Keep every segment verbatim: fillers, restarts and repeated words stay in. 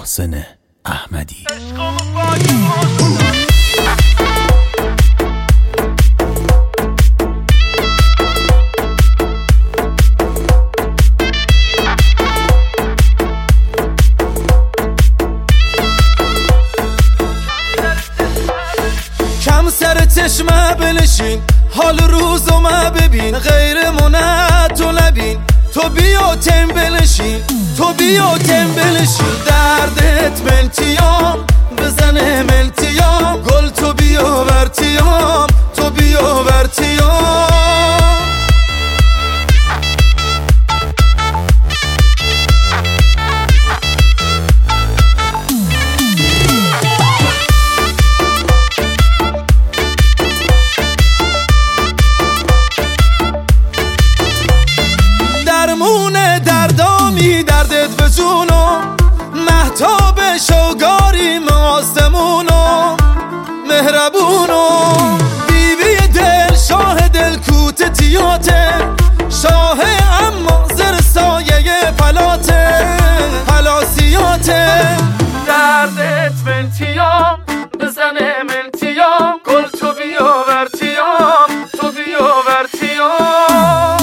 محسن احمدی. کم سر چشمه بنشین، حال روزو ما ببین، غیر منه تو نبین، تو بیا تم بنشین، تو بیا تم بنشین. دردت منتیام بزنه منتیام، گل تو بیا ورتیام، تو بیا ورتیام. درمون دردامی دردت به جونم، مهتاب شوگاریم آسمونم، مهربونم بیبی دل، شاه دل کوتتیاته، شاه اما زر سایه پلاته پلاسیاته. دردت منتیام بزنه منتیام، گل تو بیا ورتیام، تو بیا ورتیام.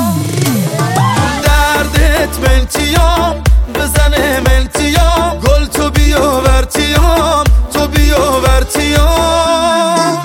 منتیام بزنه منتیام، گل تو بیا ورتیام، تو بیا ورتیام.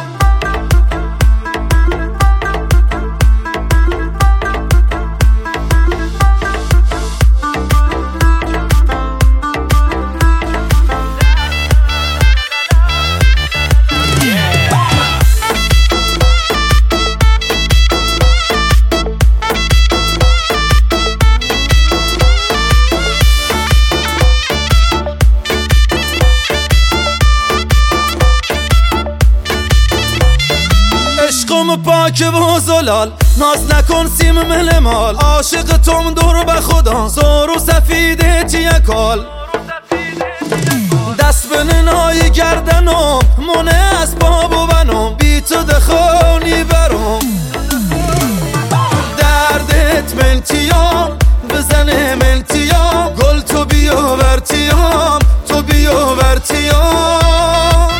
عشقم پاک و زلال، ناز نکن سیم ملمال، عاشق توم دور به خدا، زور و سفیده تیه کال. دست به ننای گردنم، مونه اسباب و بنام، بی تو دخونی برام. دردت منتیام بزنه منتیام، گل تو بیا ورتیام، تو بیا ورتیام.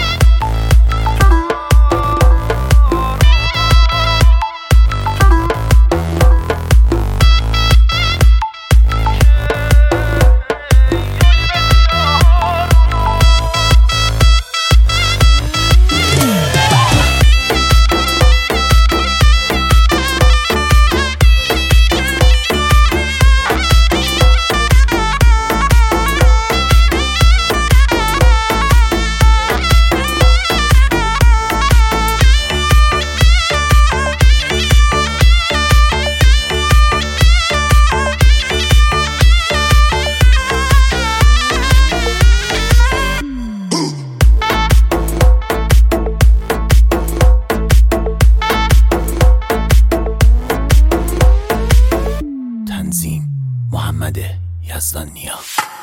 تنظیم محمد یزدانیا.